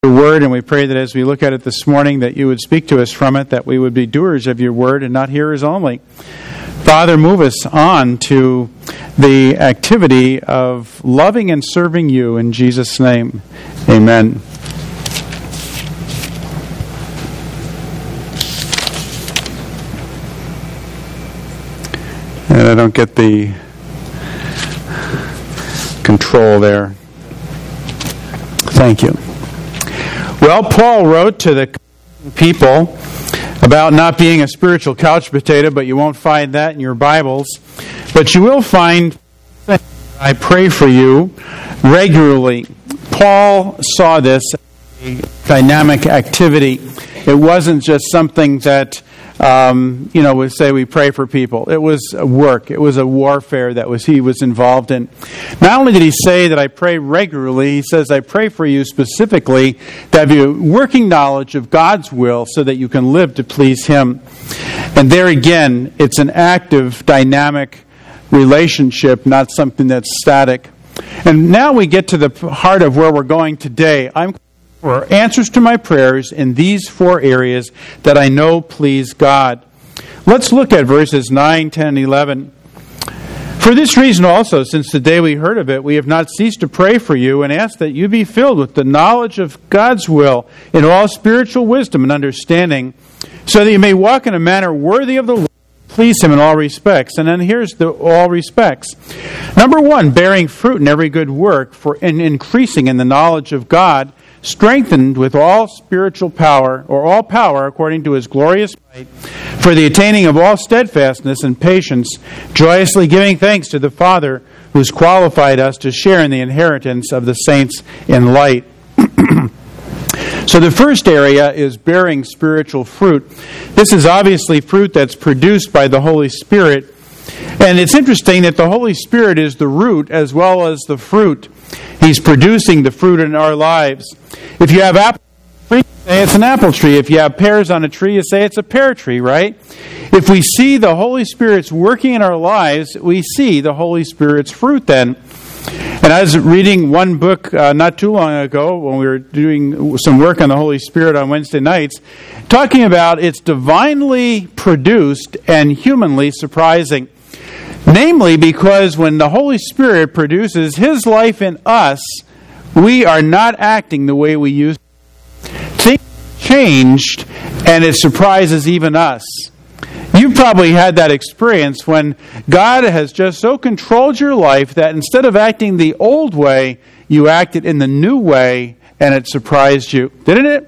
Your word, and we pray that as we look at it this morning, that you would speak to us from it, that we would be doers of your word and not hearers only. Father, move us on to the activity of loving and serving you in Jesus' name. Amen. And I don't get the control there. Thank you. Well, Paul wrote to the people about not being a spiritual couch potato, but you won't find that in your Bibles. But you will find, I pray for you regularly. Paul saw this as a dynamic activity. It wasn't just something that, we say we pray for people. It was a work. It was a warfare that he was involved in. Not only did he say that I pray regularly, he says I pray for you specifically to have you working knowledge of God's will so that you can live to please Him. And there again, it's an active, dynamic relationship, not something that's static. And now we get to the heart of where we're going today. I'm for answers to my prayers in these 4 areas that I know please God. Let's look at verses 9, 10, and 11. For this reason also, since the day we heard of it, we have not ceased to pray for you and ask that you be filled with the knowledge of God's will in all spiritual wisdom and understanding, so that you may walk in a manner worthy of the Lord, please Him in all respects. And then here's the all respects. Number 1, bearing fruit in every good work and increasing in the knowledge of God, strengthened with all spiritual power, or all power according to His glorious might, for the attaining of all steadfastness and patience, joyously giving thanks to the Father who's qualified us to share in the inheritance of the saints in light. So the first area is bearing spiritual fruit. This is obviously fruit that's produced by the Holy Spirit. And it's interesting that the Holy Spirit is the root as well as the fruit. He's producing the fruit in our lives. If you have apple tree, you say it's an apple tree. If you have pears on a tree, you say it's a pear tree, right? If we see the Holy Spirit's working in our lives, we see the Holy Spirit's fruit then. And I was reading one book not too long ago when we were doing some work on the Holy Spirit on Wednesday nights, talking about it's divinely produced and humanly surprising. Namely, because when the Holy Spirit produces His life in us, we are not acting the way we used to. Things changed, and it surprises even us. You've probably had that experience when God has just so controlled your life that instead of acting the old way, you acted in the new way, and it surprised you. Didn't it?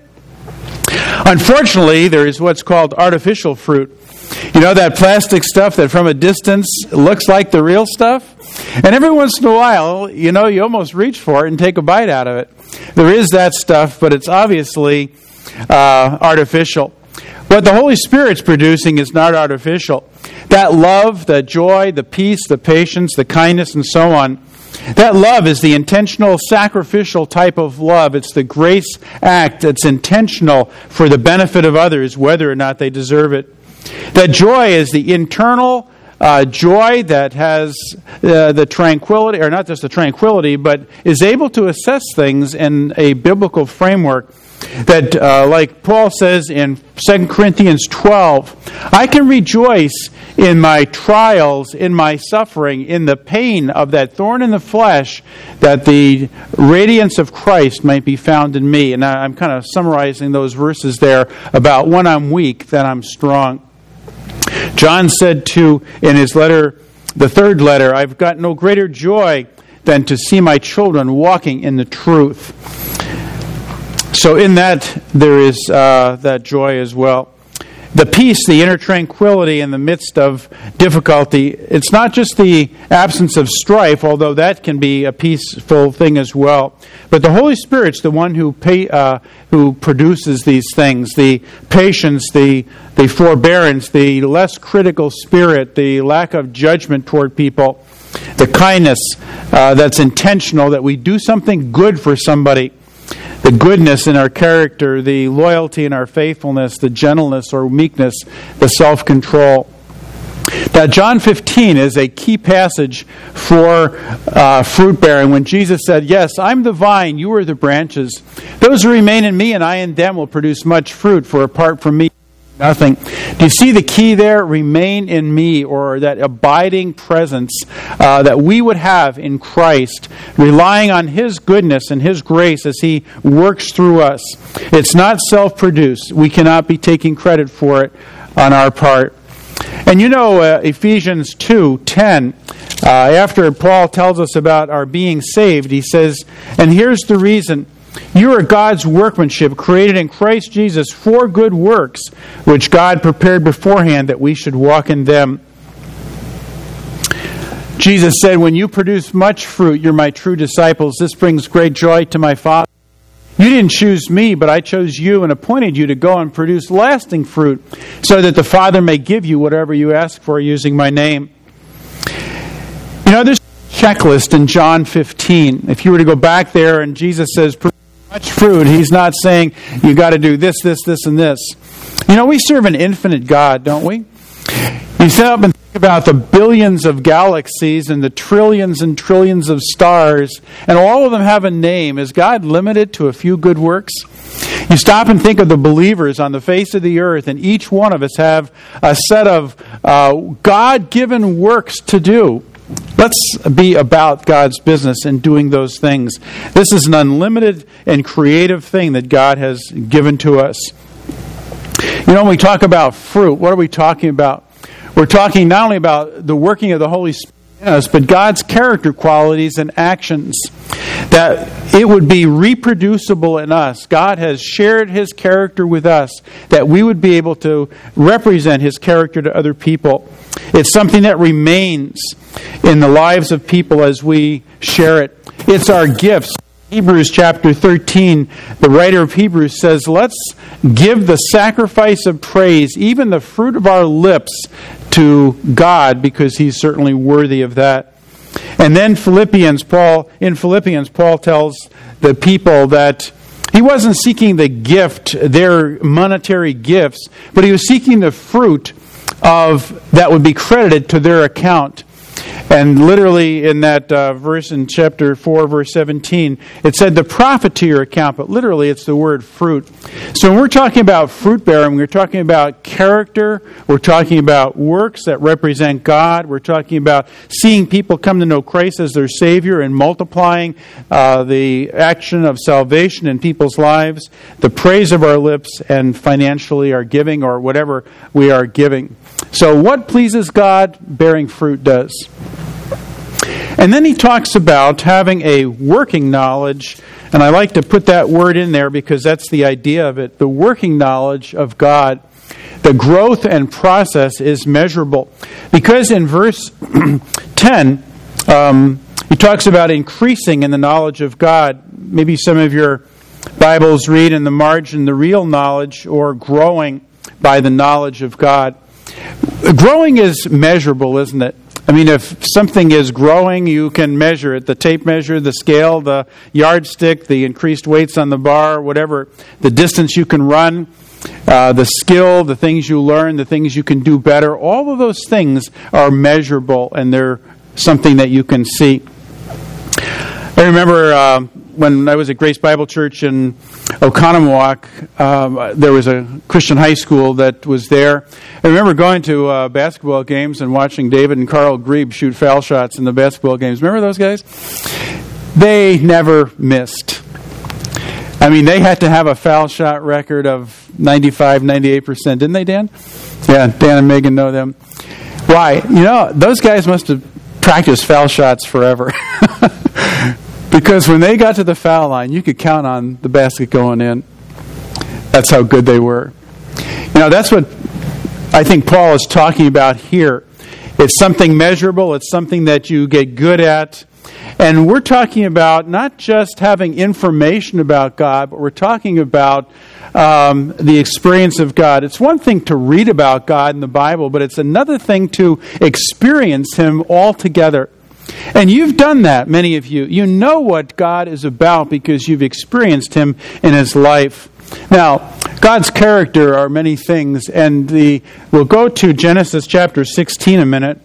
Unfortunately, there is what's called artificial fruit. You know, that plastic stuff that from a distance looks like the real stuff? And every once in a while, you almost reach for it and take a bite out of it. There is that stuff, but it's obviously artificial. What the Holy Spirit's producing is not artificial. That love, the joy, the peace, the patience, the kindness, and so on, that love is the intentional, sacrificial type of love. It's the grace act. It's intentional for the benefit of others, whether or not they deserve it. That joy is the internal joy that has the tranquility, or not just the tranquility, but is able to assess things in a biblical framework. That, like Paul says in 2 Corinthians 12, I can rejoice in my trials, in my suffering, in the pain of that thorn in the flesh, that the radiance of Christ might be found in me. And I'm kind of summarizing those verses there about when I'm weak, then I'm strong. John said in his letter, the 3rd letter, I've got no greater joy than to see my children walking in the truth. So in that, there is that joy as well. The peace, the inner tranquility in the midst of difficulty, it's not just the absence of strife, although that can be a peaceful thing as well. But the Holy Spirit's the one who produces these things, the patience, the forbearance, the less critical spirit, the lack of judgment toward people, the kindness that's intentional, that we do something good for somebody. The goodness in our character, the loyalty in our faithfulness, the gentleness or meekness, the self-control. Now, John 15 is a key passage for fruit bearing when Jesus said, "Yes, I'm the vine, you are the branches. Those who remain in me and I in them will produce much fruit, for apart from me, nothing." Do you see the key there? Remain in me, or that abiding presence that we would have in Christ, relying on His goodness and His grace as He works through us. It's not self-produced. We cannot be taking credit for it on our part. And you know, Ephesians 2:10, after Paul tells us about our being saved, he says, "And here's the reason. You are God's workmanship, created in Christ Jesus for good works, which God prepared beforehand that we should walk in them." Jesus said, "When you produce much fruit, you're my true disciples. This brings great joy to my Father. You didn't choose me, but I chose you and appointed you to go and produce lasting fruit, so that the Father may give you whatever you ask for using my name." You know, there's a checklist in John 15. If you were to go back there and Jesus says, "Produce much fruit," He's not saying, "You got to do this, this, this, and this." You know, we serve an infinite God, don't we? You sit up and think about the billions of galaxies and the trillions and trillions of stars, and all of them have a name. Is God limited to a few good works? You stop and think of the believers on the face of the earth, and each one of us have a set of God-given works to do. Let's be about God's business in doing those things. This is an unlimited and creative thing that God has given to us. You know, when we talk about fruit, what are we talking about? We're talking not only about the working of the Holy Spirit in us, but God's character qualities and actions, that it would be reproducible in us. God has shared His character with us, that we would be able to represent His character to other people. It's something that remains in the lives of people as we share it. It's our gifts. Hebrews chapter 13, the writer of Hebrews says, "Let's give the sacrifice of praise, even the fruit of our lips, to God, because He's certainly worthy of that." And then in Philippians, Paul tells the people that he wasn't seeking the gift, their monetary gifts, but he was seeking the fruit of that would be credited to their account. And literally in that verse in chapter 4, verse 17, it said the profit to your account, but literally it's the word fruit. So when we're talking about fruit bearing, we're talking about character, we're talking about works that represent God, we're talking about seeing people come to know Christ as their Savior and multiplying the action of salvation in people's lives, the praise of our lips, and financially our giving or whatever we are giving. So what pleases God, bearing fruit does. And then he talks about having a working knowledge, and I like to put that word in there because that's the idea of it, the working knowledge of God. The growth and process is measurable. Because in verse 10, he talks about increasing in the knowledge of God. Maybe some of your Bibles read in the margin, the real knowledge, or growing by the knowledge of God. Growing is measurable, isn't it? I mean, if something is growing, you can measure it. The tape measure, the scale, the yardstick, the increased weights on the bar, whatever, the distance you can run, the skill, the things you learn, the things you can do better. All of those things are measurable, and they're something that you can see. I remember when I was at Grace Bible Church in Oconomowoc, there was a Christian high school that was there. I remember going to basketball games and watching David and Carl Grebe shoot foul shots in the basketball games. Remember those guys? They never missed. I mean, they had to have a foul shot record of 95, 98%. Didn't they, Dan? Yeah, Dan and Megan know them. Why? You know, those guys must have practiced foul shots forever. Because when they got to the foul line, you could count on the basket going in. That's how good they were. You know, that's what I think Paul is talking about here. It's something measurable. It's something that you get good at. And we're talking about not just having information about God, but we're talking about the experience of God. It's one thing to read about God in the Bible, but it's another thing to experience Him altogether. And you've done that, many of you. You know what God is about because you've experienced Him in His life. Now, God's character are many things, and we'll go to Genesis chapter 16 a minute,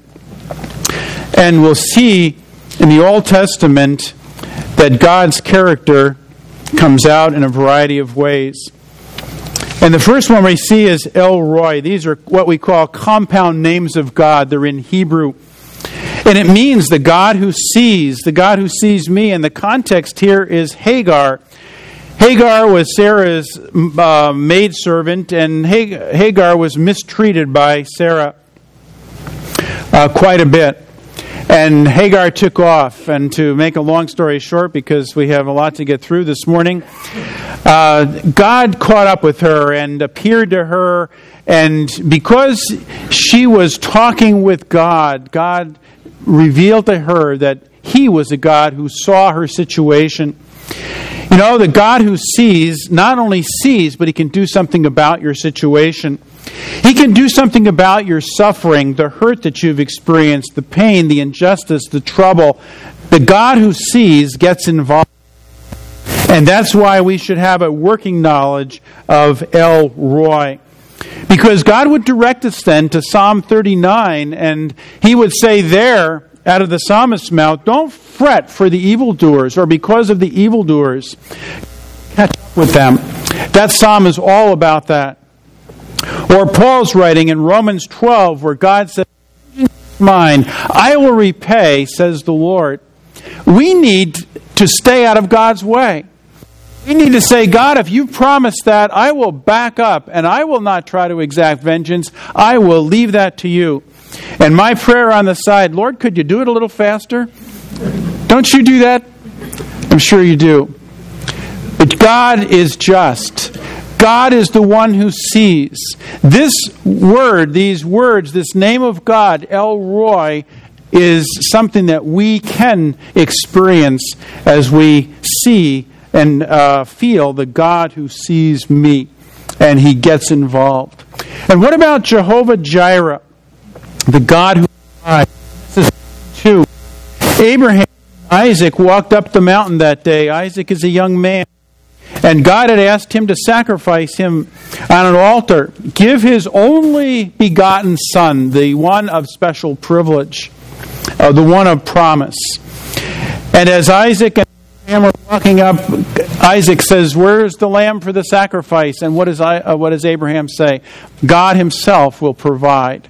and we'll see in the Old Testament that God's character comes out in a variety of ways. And the first one we see is El Roi. These are what we call compound names of God. They're in Hebrew. And it means the God who sees me. And the context here is Hagar. Hagar was Sarah's maidservant, and Hagar was mistreated by Sarah quite a bit. And Hagar took off. And to make a long story short, because we have a lot to get through this morning, God caught up with her and appeared to her. And because she was talking with God, God revealed to her that He was a God who saw her situation. You know, the God who sees not only sees, but He can do something about your situation. He can do something about your suffering, the hurt that you've experienced, the pain, the injustice, the trouble. The God who sees gets involved. And that's why we should have a working knowledge of El Roi. Because God would direct us then to Psalm 39, and He would say there, out of the psalmist's mouth, don't fret for the evildoers, or because of the evildoers. Catch up with them. That psalm is all about that. Or Paul's writing in Romans 12, where God says, mine, I will repay, says the Lord. We need to stay out of God's way. We need to say, God, if you promised that, I will back up, and I will not try to exact vengeance. I will leave that to you. And my prayer on the side, Lord, could you do it a little faster? Don't you do that? I'm sure you do. But God is just. God is the one who sees. This word, these words, this name of God, El Roi, is something that we can experience as we see and feel the God who sees me, and He gets involved. And what about Jehovah Jireh, the God who provides? This is 2. Abraham and Isaac walked up the mountain that day. Isaac is a young man. And God had asked him to sacrifice him on an altar. Give his only begotten son, the one of special privilege, the one of promise. And as Isaac and Abraham were walking up, Isaac says, where's the lamb for the sacrifice? And what does Abraham say? God Himself will provide.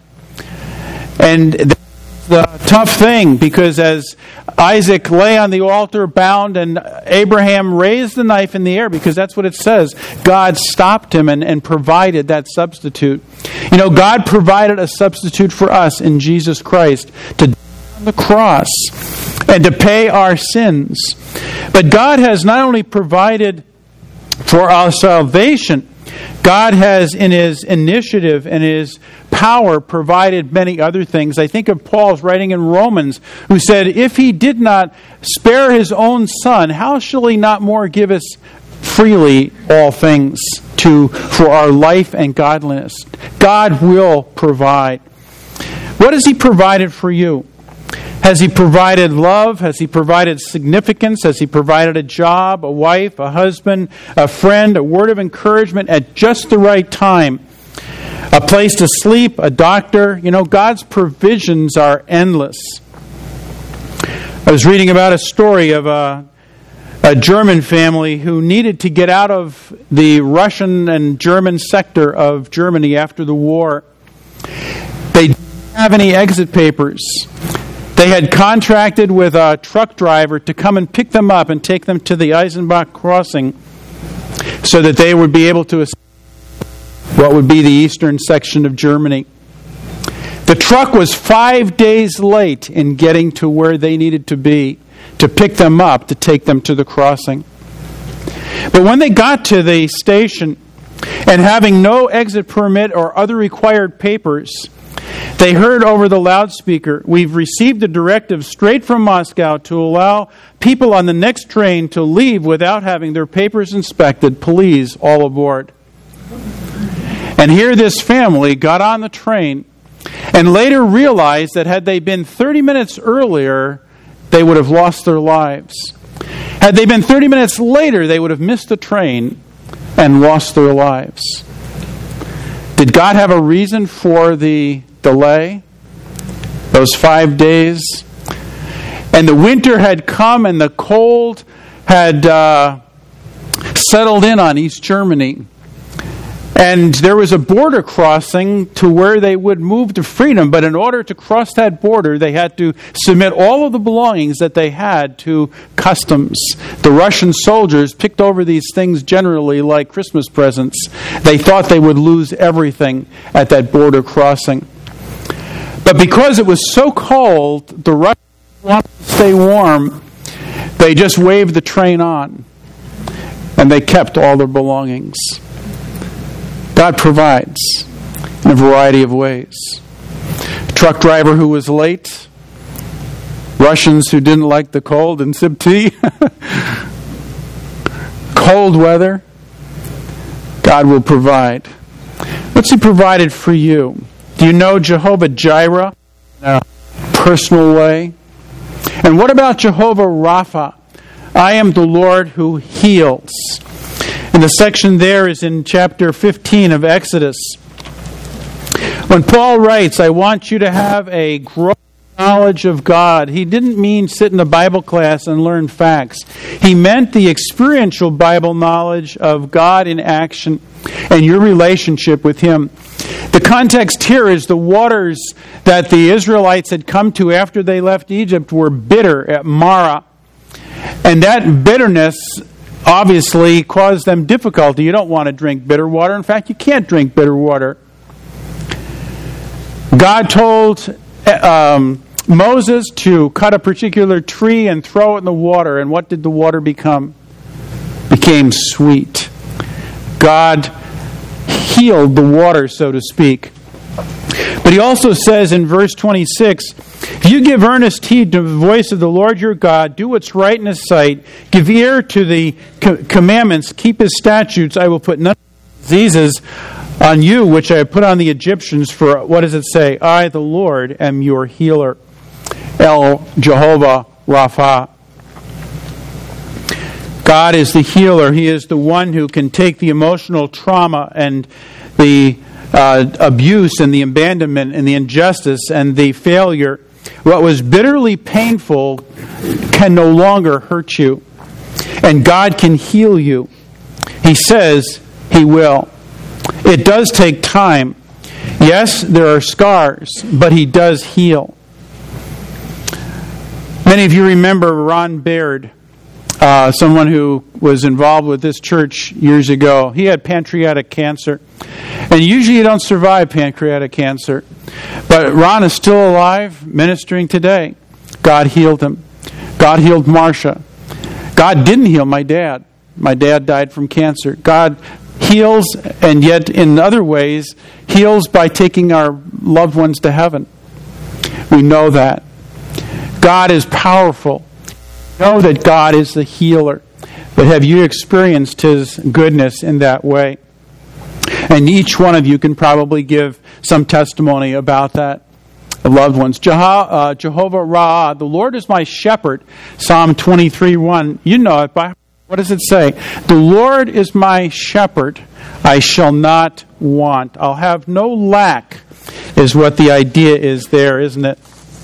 And the tough thing, because as Isaac lay on the altar bound and Abraham raised the knife in the air, because that's what it says, God stopped him and provided that substitute. You know, God provided a substitute for us in Jesus Christ to die on the cross and to pay our sins. But God has not only provided for our salvation, God has, in His initiative and His power, provided many other things. I think of Paul's writing in Romans, who said, if He did not spare His own Son, how shall He not more give us freely all things for our life and godliness? God will provide. What has He provided for you? Has He provided love? Has He provided significance? Has He provided a job, a wife, a husband, a friend, a word of encouragement at just the right time? A place to sleep, a doctor. You know, God's provisions are endless. I was reading about a story of a German family who needed to get out of the Russian and German sector of Germany after the war. They didn't have any exit papers. They had contracted with a truck driver to come and pick them up and take them to the Eisenbach crossing so that they would be able to escape what would be the eastern section of Germany. The truck was 5 days late in getting to where they needed to be to pick them up, to take them to the crossing. But when they got to the station, and having no exit permit or other required papers, they heard over the loudspeaker, we've received a directive straight from Moscow to allow people on the next train to leave without having their papers inspected. Please, all aboard. And here this family got on the train and later realized that had they been 30 minutes earlier, they would have lost their lives. Had they been 30 minutes later, they would have missed the train. and lost their lives. Did God have a reason for the delay? Those 5 days? And the winter had come and the cold had settled in on East Germany. And there was a border crossing to where they would move to freedom. But in order to cross that border, they had to submit all of the belongings that they had to customs. The Russian soldiers picked over these things generally like Christmas presents. They thought they would lose everything at that border crossing. But because it was so cold, the Russians wanted to stay warm. They just waved the train on. And they kept all their belongings. God provides in a variety of ways. Truck driver who was late. Russians who didn't like the cold and sip tea. Cold weather. God will provide. What's He provided for you? Do you know Jehovah Jireh in a personal way? And what about Jehovah Rapha? I am the Lord who heals. And the section there is in chapter 15 of Exodus. When Paul writes, I want you to have a growing knowledge of God, he didn't mean sit in a Bible class and learn facts. He meant the experiential Bible knowledge of God in action and your relationship with Him. The context here is the waters that the Israelites had come to after they left Egypt were bitter at Marah. And that bitterness obviously caused them difficulty. You don't want to drink bitter water. In fact, you can't drink bitter water. God told Moses to cut a particular tree and throw it in the water. And what did the water become? Became sweet. God healed the water, so to speak. But He also says in verse 26, if you give earnest heed to the voice of the Lord your God, do what's right in His sight, give ear to the commandments, keep His statutes, I will put none of the diseases on you, which I have put on the Egyptians, for what does it say? I, the Lord, am your healer. El Jehovah Rapha. God is the healer. He is the one who can take the emotional trauma and the abuse and the abandonment and the injustice and the failure. What was bitterly painful can no longer hurt you. And God can heal you. He says He will. It does take time. Yes, there are scars, but He does heal. Many of you remember Ron Baird, someone who was involved with this church years ago. He had pancreatic cancer. And usually you don't survive pancreatic cancer. But Ron is still alive, ministering today. God healed him. God healed Marcia. God didn't heal my dad. My dad died from cancer. God heals, and yet in other ways, heals by taking our loved ones to heaven. We know that. God is powerful. We know that God is the healer. But have you experienced His goodness in that way? And each one of you can probably give some testimony about that. Loved ones. Jehovah Ra'ah, the Lord is my shepherd. Psalm 23:1. You know it by heart. What does it say? The Lord is my shepherd. I shall not want. I'll have no lack, is what the idea is there, isn't it?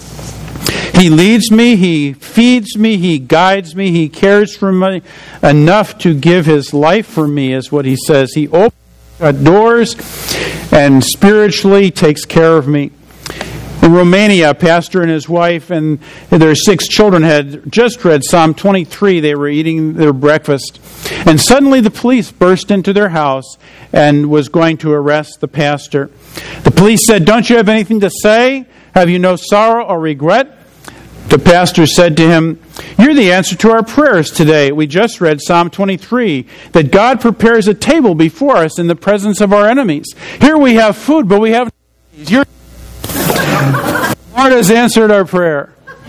He leads me, He feeds me, He guides me, He cares for me enough to give His life for me, is what He says. He opens doors and spiritually takes care of me. In Romania, a pastor and his wife and their 6 children had just read Psalm 23. They were eating their breakfast. And suddenly the police burst into their house and was going to arrest the pastor. The police said, "Don't you have anything to say? Have you no sorrow or regret?" The pastor said to him, "You're the answer to our prayers today. We just read Psalm 23, that God prepares a table before us in the presence of our enemies. Here we have food, but we have your Lord has answered our prayer.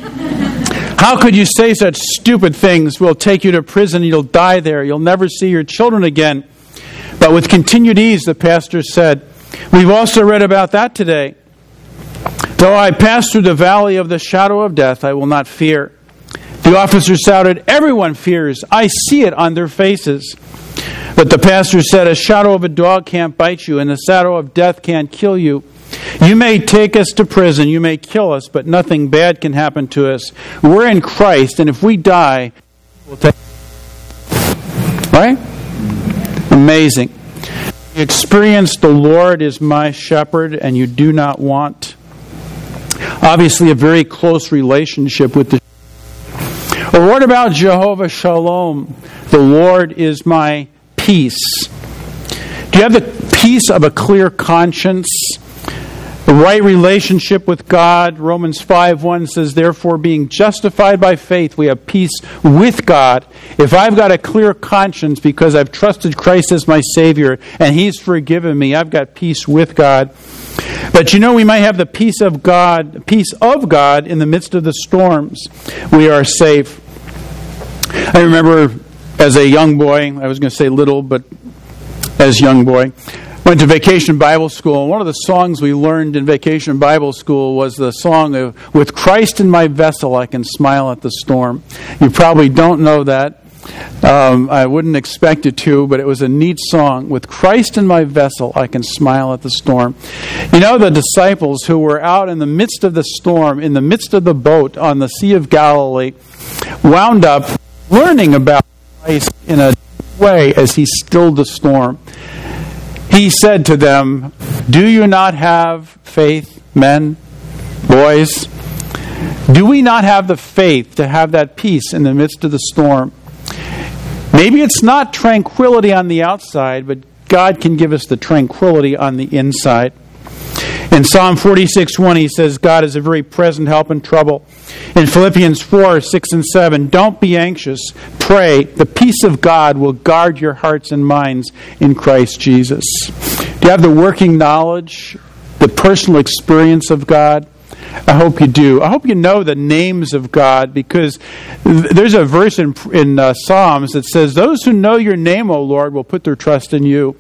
How could you say such stupid things? We'll take you to prison, you'll die there, you'll never see your children again." But with continued ease, the pastor said, "We've also read about that today. Though I pass through the valley of the shadow of death, I will not fear. The officer shouted, "Everyone fears. I see it on their faces." But the pastor said, "A shadow of a dog can't bite you, and the shadow of death can't kill you. You may take us to prison, you may kill us, but nothing bad can happen to us. We're in Christ, and if we die, we'll take..." Right? Amazing. You experience the Lord is my shepherd, and you do not want. Obviously, a very close relationship with the. Or what about Jehovah Shalom? The Lord is my peace. Do you have the peace of a clear conscience? The right relationship with God? Romans 5:1 says, "Therefore, being justified by faith, we have peace with God." If I've got a clear conscience because I've trusted Christ as my Savior and He's forgiven me, I've got peace with God. But you know, we might have the peace of God in the midst of the storms. We are safe. I remember as a young boy, I was going to say little, but as young boy, went to Vacation Bible School. And one of the songs we learned in Vacation Bible School was the song of, "With Christ in my vessel, I can smile at the storm." You probably don't know that. I wouldn't expect it to, but it was a neat song. "With Christ in my vessel, I can smile at the storm." You know, the disciples who were out in the midst of the storm, in the midst of the boat on the Sea of Galilee, wound up learning about Christ in a way as He stilled the storm. He said to them, "Do you not have faith, men, boys? Do we not have the faith to have that peace in the midst of the storm?" Maybe it's not tranquility on the outside, but God can give us the tranquility on the inside. In Psalm 46:1, He says, God is a very present help in trouble. In Philippians 4:6 and 7, don't be anxious. Pray. The peace of God will guard your hearts and minds in Christ Jesus. Do you have the working knowledge, the personal experience of God? I hope you do. I hope you know the names of God, because there's a verse in Psalms that says, those who know your name, O Lord, will put their trust in you.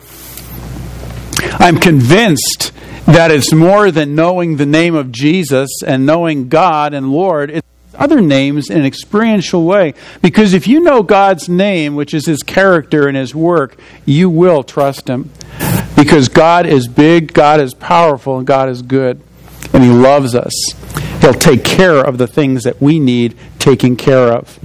I'm convinced that it's more than knowing the name of Jesus and knowing God and Lord. It's other names in an experiential way. Because if you know God's name, which is His character and His work, you will trust Him. Because God is big, God is powerful, and God is good. And He loves us. He'll take care of the things that we need taken care of.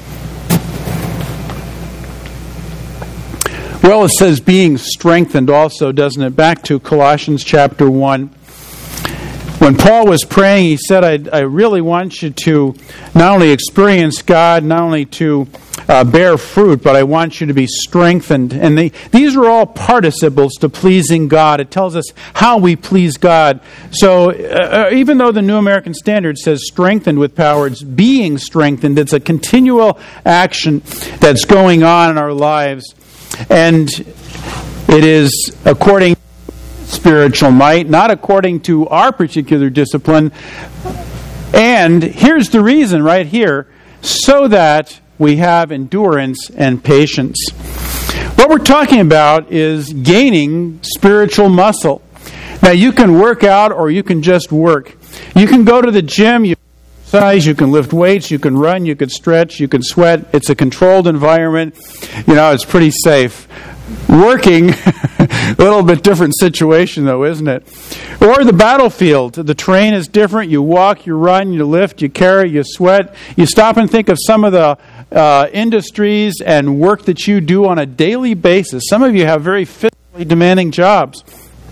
Well, it says being strengthened also, doesn't it? Back to Colossians chapter 1. When Paul was praying, he said, I really want you to not only experience God, not only to bear fruit, but I want you to be strengthened. And these are all participles to pleasing God. It tells us how we please God. So even though the New American Standard says strengthened with power, it's being strengthened. It's a continual action that's going on in our lives. And it is according to spiritual might, not according to our particular discipline. And here's the reason right here, so that we have endurance and patience. What we're talking about is gaining spiritual muscle. Now, you can work out or you can just work. You can go to the gym, you can exercise, you can lift weights, you can run, you can stretch, you can sweat. It's a controlled environment. You know, it's pretty safe. Working, a little bit different situation though, isn't it? Or the battlefield. The terrain is different. You walk, you run, you lift, you carry, you sweat. You stop and think of some of the industries and work that you do on a daily basis. Some of you have very physically demanding jobs.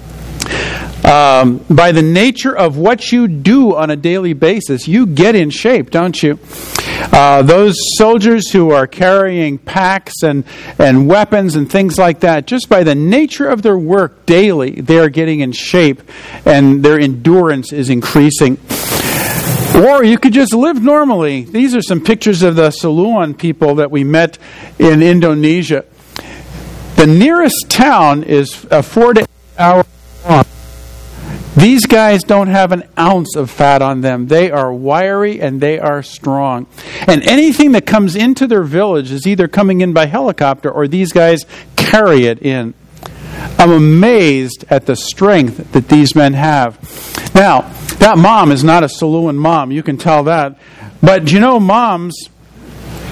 By the nature of what you do on a daily basis, you get in shape, don't you? Those soldiers who are carrying packs and weapons and things like that, just by the nature of their work daily, they are getting in shape and their endurance is increasing. Or you could just live normally. These are some pictures of the Siluan people that we met in Indonesia. The nearest town is a 4 to 8 hour walk. These guys don't have an ounce of fat on them. They are wiry and they are strong. And anything that comes into their village is either coming in by helicopter or these guys carry it in. I'm amazed at the strength that these men have. Now, that mom is not a Siluan mom. You can tell that. But you know, moms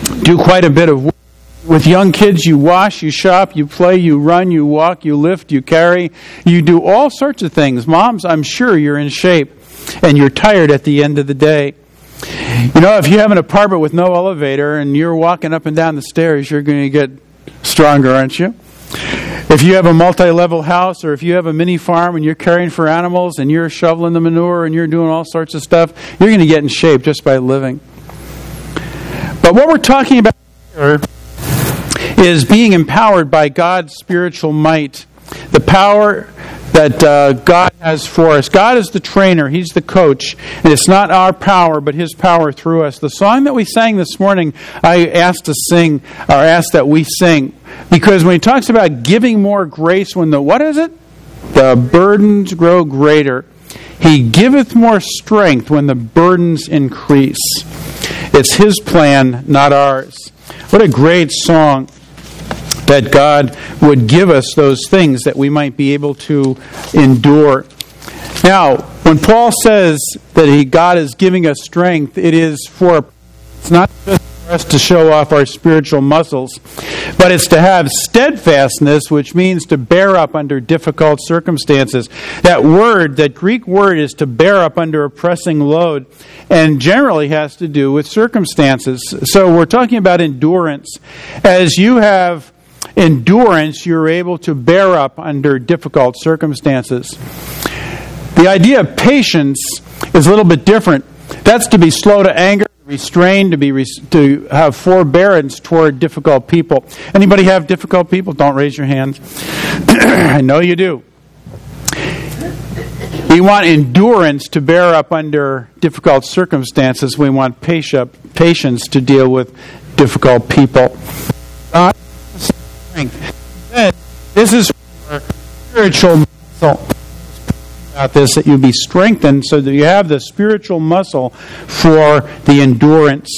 do quite a bit of work. With young kids, you wash, you shop, you play, you run, you walk, you lift, you carry. You do all sorts of things. Moms, I'm sure you're in shape and you're tired at the end of the day. You know, if you have an apartment with no elevator and you're walking up and down the stairs, you're going to get stronger, aren't you? If you have a multi-level house, or if you have a mini farm and you're caring for animals and you're shoveling the manure and you're doing all sorts of stuff, you're going to get in shape just by living. But what we're talking about here is being empowered by God's spiritual might, the power that God has for us. God is the trainer. He's the coach. And it's not our power, but His power through us. The song that we sang this morning, I asked that we sing. Because when He talks about giving more grace when the burdens grow greater. He giveth more strength when the burdens increase. It's His plan, not ours. What a great song. That God would give us those things that we might be able to endure. Now, when Paul says that God is giving us strength, it's not just for us to show off our spiritual muscles, but it's to have steadfastness, which means to bear up under difficult circumstances. That Greek word is to bear up under a pressing load, and generally has to do with circumstances. So we're talking about endurance. As you have endurance, you're able to bear up under difficult circumstances. The idea of patience is a little bit different. That's to be slow to anger, restrained, to have forbearance toward difficult people. Anybody have difficult people? Don't raise your hand. I know you do. We want endurance to bear up under difficult circumstances. We want patience to deal with difficult people. This is for spiritual muscle. About this, that you be strengthened so that you have the spiritual muscle for the endurance.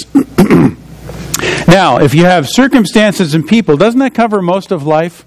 Now, if you have circumstances and people, doesn't that cover most of life?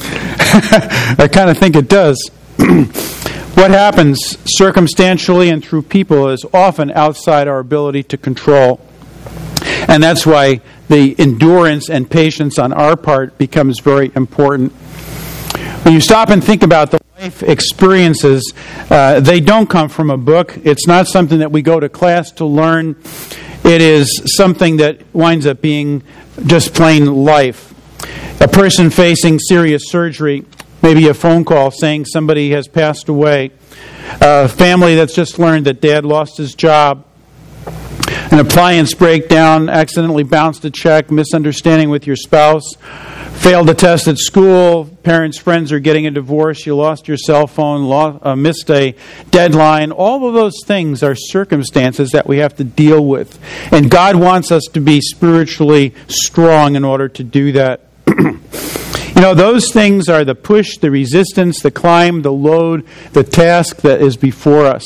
I kind of think it does. What happens circumstantially and through people is often outside our ability to control. And that's why the endurance and patience on our part becomes very important. When you stop and think about the life experiences, they don't come from a book. It's not something that we go to class to learn. It is something that winds up being just plain life. A person facing serious surgery, maybe a phone call saying somebody has passed away. A family that's just learned that dad lost his job. An appliance breakdown, accidentally bounced a check, misunderstanding with your spouse, failed a test at school, parents, friends are getting a divorce, you lost your cell phone, missed a deadline. All of those things are circumstances that we have to deal with. And God wants us to be spiritually strong in order to do that. You know, those things are the push, the resistance, the climb, the load, the task that is before us.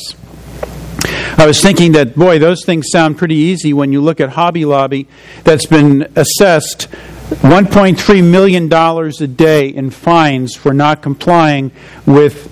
I was thinking that, boy, those things sound pretty easy when you look at Hobby Lobby that's been assessed $1.3 million a day in fines for not complying with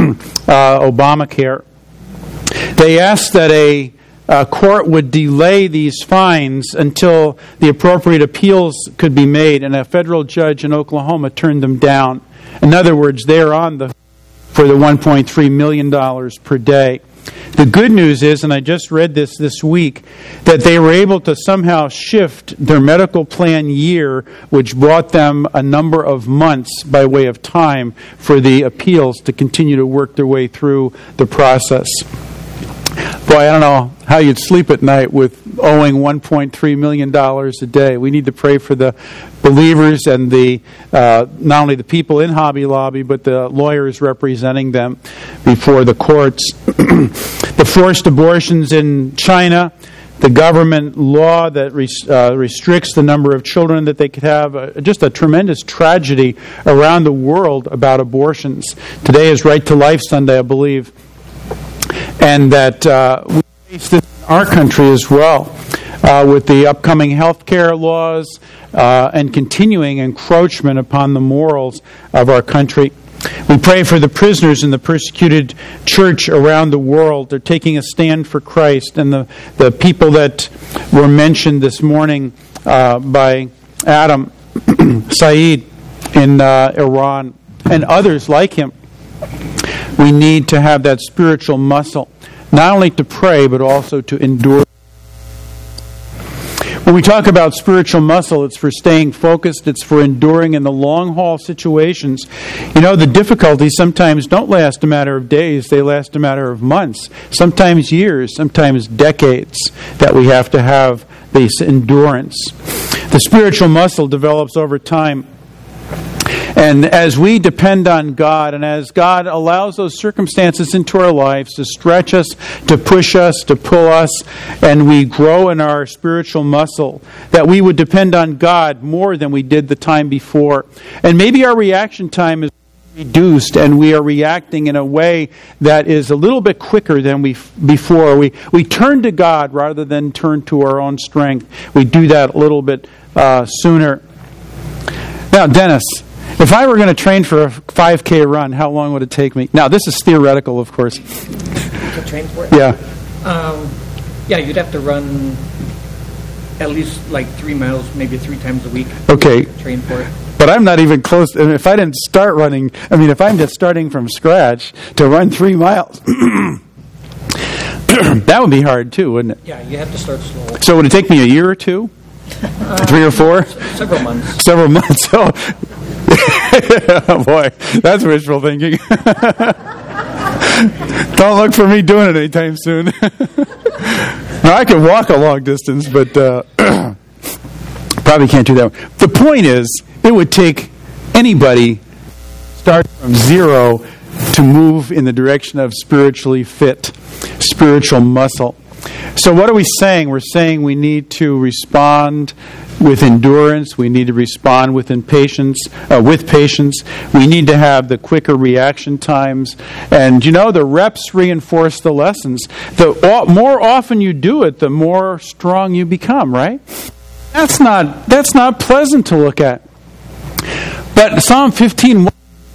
Obamacare. They asked that a court would delay these fines until the appropriate appeals could be made, and a federal judge in Oklahoma turned them down. In other words, they're for the $1.3 million per day. The good news is, and I just read this week, that they were able to somehow shift their medical plan year, which brought them a number of months by way of time for the appeals to continue to work their way through the process. Boy, I don't know how you'd sleep at night with owing $1.3 million a day. We need to pray for the believers and not only the people in Hobby Lobby, but the lawyers representing them before the courts. The forced abortions in China, the government law that restricts the number of children that they could have, just a tremendous tragedy around the world about abortions. Today is Right to Life Sunday, I believe. And that we face this in our country as well, with the upcoming health care laws and continuing encroachment upon the morals of our country. We pray for the prisoners in the persecuted church around the world. They're taking a stand for Christ. And the people that were mentioned this morning by Adam Said in Iran and others like him. We need to have that spiritual muscle, not only to pray, but also to endure. When we talk about spiritual muscle, it's for staying focused, it's for enduring in the long-haul situations. You know, the difficulties sometimes don't last a matter of days, they last a matter of months, sometimes years, sometimes decades, that we have to have this endurance. The spiritual muscle develops over time. And as we depend on God, and as God allows those circumstances into our lives to stretch us, to push us, to pull us, and we grow in our spiritual muscle, that we would depend on God more than we did the time before. And maybe our reaction time is reduced, and we are reacting in a way that is a little bit quicker than before. We turn to God rather than turn to our own strength. We do that a little bit sooner. Now, Dennis, if I were going to train for a 5K run, how long would it take me? Now, this is theoretical, of course. To train for it? Yeah. Yeah, you'd have to run at least like 3 miles, maybe 3 times a week. Okay. To train for it. But I'm not even close. If I didn't start running, if I'm just starting from scratch to run 3 miles, that would be hard too, wouldn't it? Yeah, you have to start slow. So would it take me a year or two? 3 or 4? Several months. Several months. So, oh boy, that's wishful thinking. Don't look for me doing it anytime soon. Now, I can walk a long distance, but probably can't do that. The point is, it would take anybody start from zero to move in the direction of spiritually fit, spiritual muscle. So what are we saying? We're saying we need to respond with endurance. We need to respond with patience. We need to have the quicker reaction times. And the reps reinforce the lessons. The more often you do it, the more strong you become, right? That's not pleasant to look at. But Psalm 15,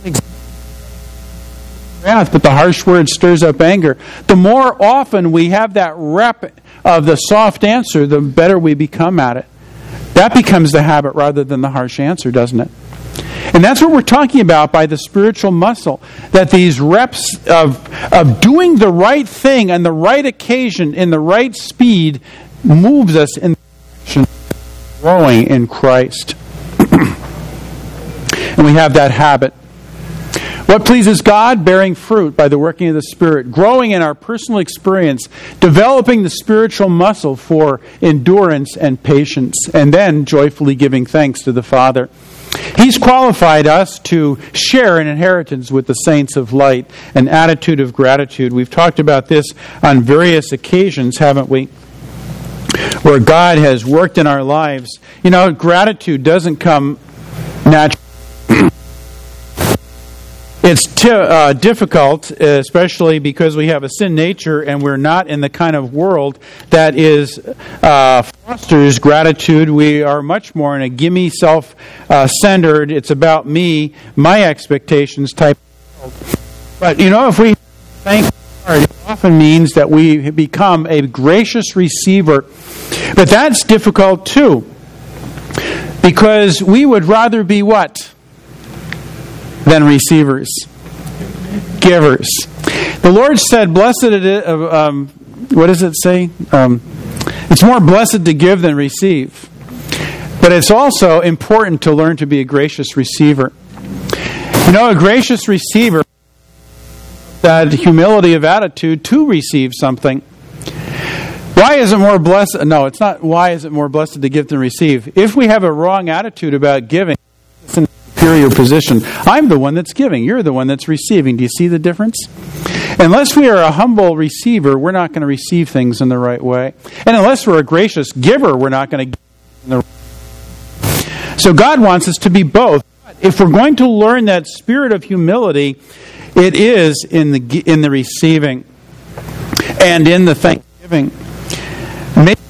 wrath, but the harsh word stirs up anger. The more often we have that rep of the soft answer, the better we become at it. That becomes the habit rather than the harsh answer, doesn't it? And that's what we're talking about by the spiritual muscle, that these reps of doing the right thing on the right occasion in the right speed moves us in the direction of growing in Christ. And we have that habit. What pleases God? Bearing fruit by the working of the Spirit, growing in our personal experience, developing the spiritual muscle for endurance and patience, and then joyfully giving thanks to the Father. He's qualified us to share an inheritance with the saints of light, an attitude of gratitude. We've talked about this on various occasions, haven't we? Where God has worked in our lives. Gratitude doesn't come naturally. It's difficult, especially because we have a sin nature and we're not in the kind of world that fosters gratitude. We are much more in a gimme, self-centered, it's about me, my expectations type of world. But, if we thank God, it often means that we become a gracious receiver. But that's difficult too, because we would rather be what? Than receivers. Givers. The Lord said, blessed it is, what does it say? It's more blessed to give than receive. But it's also important to learn to be a gracious receiver. A gracious receiver, that humility of attitude to receive something. Why is it more blessed? No, it's not why is it more blessed to give than receive. If we have a wrong attitude about giving, it's an superior position. I'm the one that's giving. You're the one that's receiving. Do you see the difference? Unless we are a humble receiver, we're not going to receive things in the right way. And unless we're a gracious giver, we're not going to give in the right way. So God wants us to be both. If we're going to learn that spirit of humility, it is in the receiving and in the thanksgiving. Maybe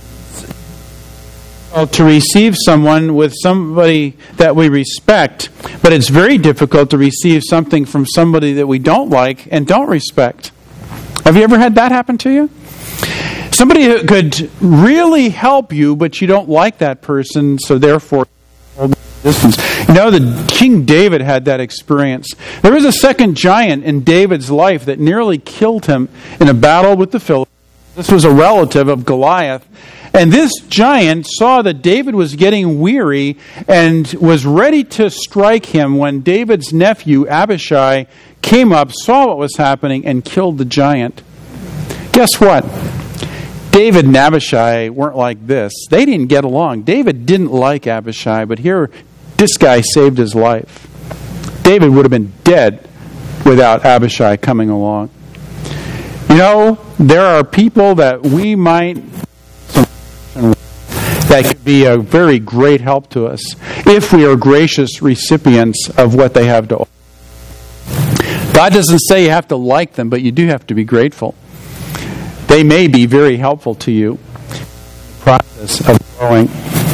to receive someone with somebody that we respect, but it's very difficult to receive something from somebody that we don't like and don't respect. Have you ever had that happen to you? Somebody who could really help you, but you don't like that person, so therefore hold distance. You know, the King David had that experience. There was a second giant in David's life that nearly killed him in a battle with the Philistines. This was a relative of Goliath. And this giant saw that David was getting weary and was ready to strike him when David's nephew, Abishai, came up, saw what was happening, and killed the giant. Guess what? David and Abishai weren't like this. They didn't get along. David didn't like Abishai, but here, this guy saved his life. David would have been dead without Abishai coming along. You know, there are people that we might that could be a very great help to us if we are gracious recipients of what they have to offer. God doesn't say you have to like them, but you do have to be grateful. They may be very helpful to you in the process of growing.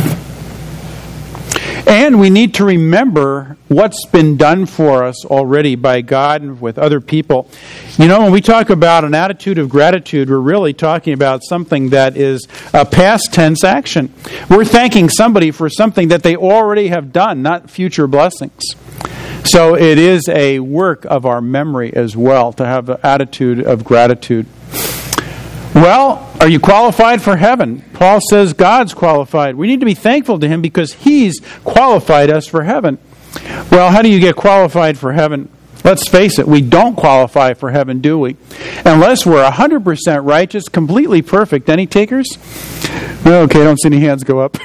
And we need to remember what's been done for us already by God and with other people. You know, when we talk about an attitude of gratitude, we're really talking about something that is a past tense action. We're thanking somebody for something that they already have done, not future blessings. So it is a work of our memory as well to have an attitude of gratitude. Well, are you qualified for heaven? Paul says God's qualified. We need to be thankful to Him because He's qualified us for heaven. Well, how do you get qualified for heaven? Let's face it, we don't qualify for heaven, do we? Unless we're 100% righteous, completely perfect. Any takers? Okay, I don't see any hands go up.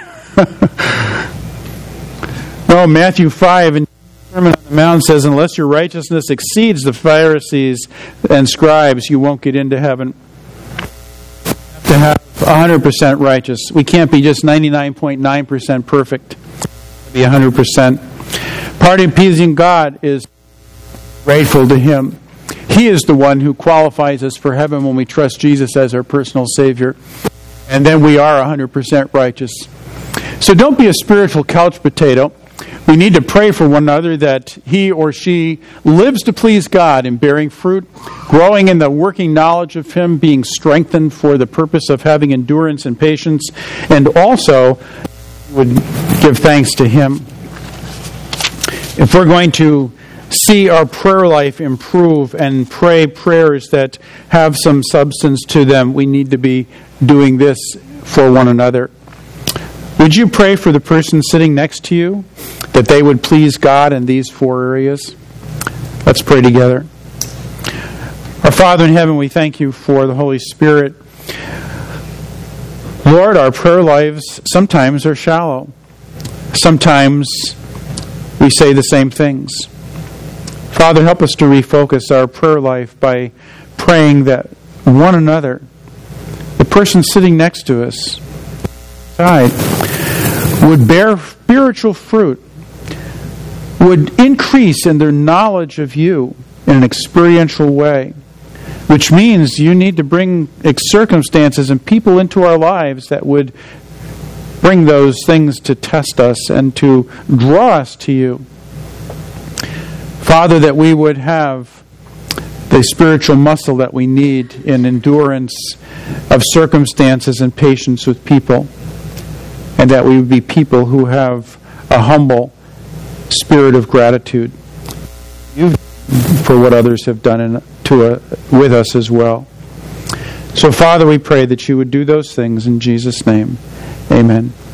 No, Matthew 5 in Sermon on the Mount says, unless your righteousness exceeds the Pharisees and scribes, you won't get into heaven. To have 100% righteous. We can't be just 99.9% perfect. Be 100%. Part of pleasing God is grateful to Him. He is the one who qualifies us for heaven when we trust Jesus as our personal Savior. And then we are 100% righteous. So don't be a spiritual couch potato. We need to pray for one another that he or she lives to please God in bearing fruit, growing in the working knowledge of Him, being strengthened for the purpose of having endurance and patience, and also would give thanks to Him. If we're going to see our prayer life improve and pray prayers that have some substance to them, we need to be doing this for one another. Would you pray for the person sitting next to you, that they would please God in these 4 areas? Let's pray together. Our Father in heaven, we thank You for the Holy Spirit. Lord, our prayer lives sometimes are shallow. Sometimes we say the same things. Father, help us to refocus our prayer life by praying that one another, the person sitting next to us, would bear spiritual fruit, would increase in their knowledge of You in an experiential way, which means You need to bring circumstances and people into our lives that would bring those things to test us and to draw us to You. Father, that we would have the spiritual muscle that we need in endurance of circumstances and patience with people. And that we would be people who have a humble spirit of gratitude for what others have done with us as well. So, Father, we pray that You would do those things in Jesus' name. Amen.